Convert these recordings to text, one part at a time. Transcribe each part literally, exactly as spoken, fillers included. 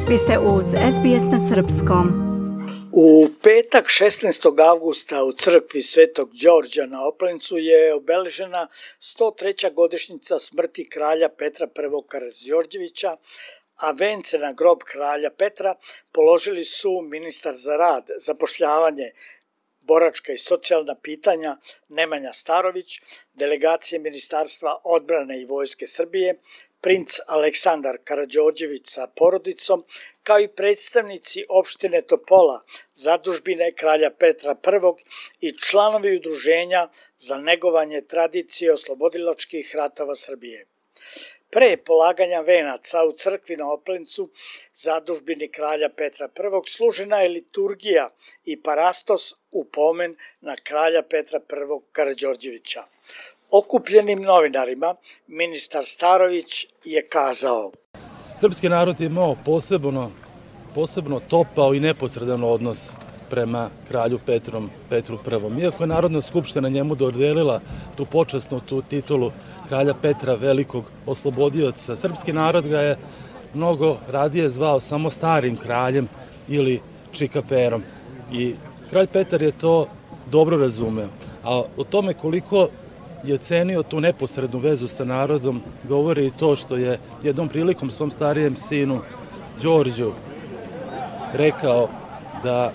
Vi ste uz S B S na srpskom. U petak šesnaestog avgusta u crkvi Svetog Đorđa na Oplencu je obeležena sto treća godišnjica smrti kralja Petra I. Karađorđevića, a vence na grob kralja Petra položili su ministar za rad, zapošljavanje, boračka i socijalna pitanja Nemanja Starović, delegacije Ministarstva odbrane i Vojske Srbije, princ Aleksandar Karađorđević sa porodicom, kao i predstavnici opštine Topola, zadužbine kralja Petra I. i članovi udruženja za negovanje tradicije oslobodilačkih ratova Srbije. Pre polaganja venaca u crkvi na Oplencu, zadužbini kralja Petra I. služena je liturgija i parastos u pomen na kralja Petra I. Karađorđevića. Okupljenim novinarima ministar Starović je kazao: Srpski narod je imao posebno, posebno topao i neposredan odnos prema kralju Petrom, Petru I. Iako je Narodna skupština njemu dodelila tu počasnu tu titulu kralja Petra Velikog oslobodioca, srpski narod ga je mnogo radije zvao samo starim kraljem ili čikaperom. I kralj Petar je to dobro razumeo. A o tome koliko je cenio tu neposrednu vezu sa narodom govori i to što je jednom prilikom svom starijem sinu Đorđu rekao da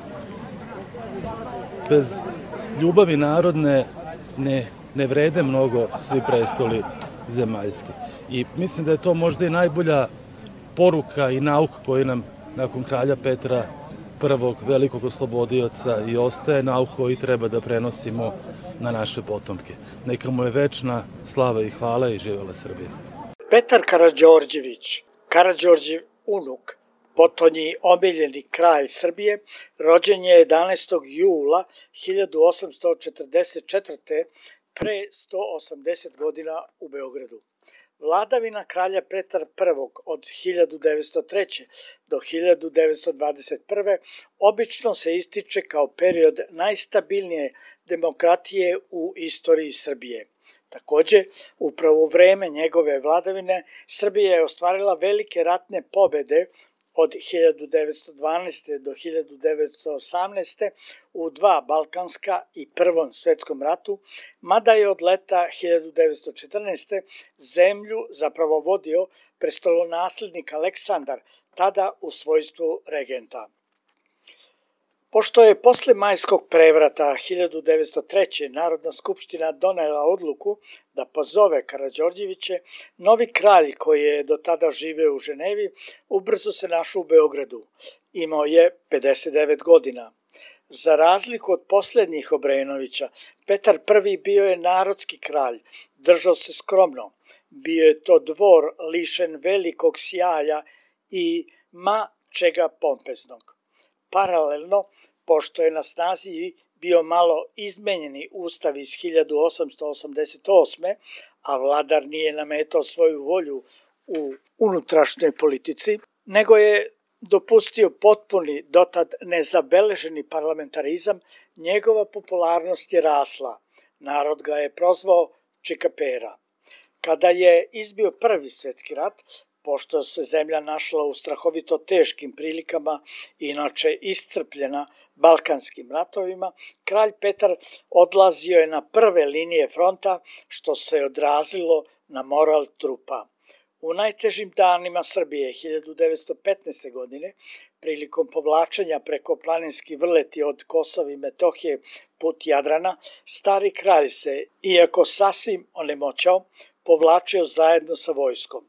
bez ljubavi narodne ne, ne vrede mnogo svi prestoli zemaljski. I mislim da je to možda i najbolja poruka i nauka koju nam nakon kralja Petra I. velikog oslobodioca i ostaje, nauka koju treba da prenosimo na naše potomke. Neka mu je večna slava i hvala i živela Srbija. Petar Karađorđević, Karađorđev unuk, potonji omiljeni kralj Srbije, rođen je jedanaestog jula hiljadu osamsto četrdeset četvrte. pre sto osamdeset godina u Beogradu. Vladavina kralja Petra I. od hiljadu devetsto treće. do hiljadu devetsto dvadeset prve. obično se ističe kao period najstabilnije demokratije u istoriji Srbije. Takođe, upravo u vreme njegove vladavine, Srbija je ostvarila velike ratne pobede od hiljadu devetsto dvanaeste. do hiljadu devetsto osamnaeste. u dva balkanska i Prvom svetskom ratu, mada je od leta hiljadu devetsto četrnaeste. zemlju zapravo vodio prestolonaslednik Aleksandar, tada u svojstvu regenta. Pošto je posle majskog prevrata hiljadu devetsto treće. Narodna skupština donela odluku da pozove Karađorđeviće, novi kralj koji je do tada živeo u Ženevi ubrzo se našao u Beogradu. Imao je pedeset devet godina. Za razliku od poslednjih Obrenovića, Petar I. bio je narodski kralj, držao se skromno. Bio je to dvor lišen velikog sjaja i ma čega pompeznog. Paralelno, pošto je na snazi bio malo izmenjeni ustav iz hiljadu osamsto osamdeset osme. a vladar nije nametao svoju volju u unutrašnjoj politici, nego je dopustio potpuni, dotad nezabeleženi parlamentarizam, njegova popularnost je rasla. Narod ga je prozvao čikapera. Kada je izbio Prvi svetski rat, pošto se zemlja našla u strahovito teškim prilikama, inače iscrpljena balkanskim ratovima, kralj Petar odlazio je na prve linije fronta, što se odrazilo na moral trupa. U najtežim danima Srbije hiljadu devetsto petnaeste. godine, prilikom povlačenja preko planinski vrleti od Kosova i Metohije put Jadrana, stari kralj se, iako sasvim onemoćao, povlačio zajedno sa vojskom.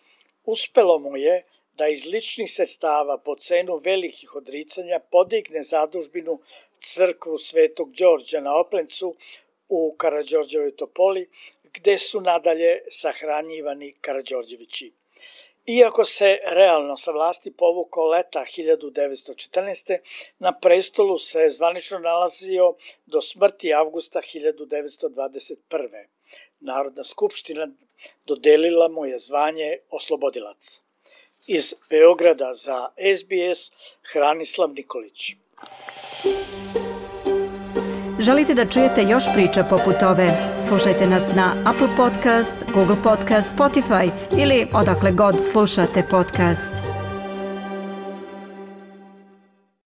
Uspelo mu je da iz ličnih sredstava po cenu velikih odricanja podigne zadužbinu crkvu Svetog Đorđa na Oplencu u Karađorđevoj Topoli, gde su nadalje sahranjivani Karađorđevići. Iako se realno sa vlasti povukao leta hiljadu devetsto četrnaeste. na prestolu se zvanično nalazio do smrti avgusta hiljadu devetsto dvadeset prve. Narodna skupština dodelila mu je zvanje oslobodilac. Iz Beograda za S B S, Hranislav Nikolić. Želite da čujete još priča poput ove? Slušajte nas na Apple Podcast, Google Podcast, Spotify ili odakle god slušate podcast.